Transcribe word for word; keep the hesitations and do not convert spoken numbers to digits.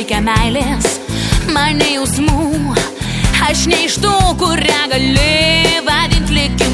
reikia meilės, man ne jausmų. Aš ne iš tų, kurią gali vadint likimu.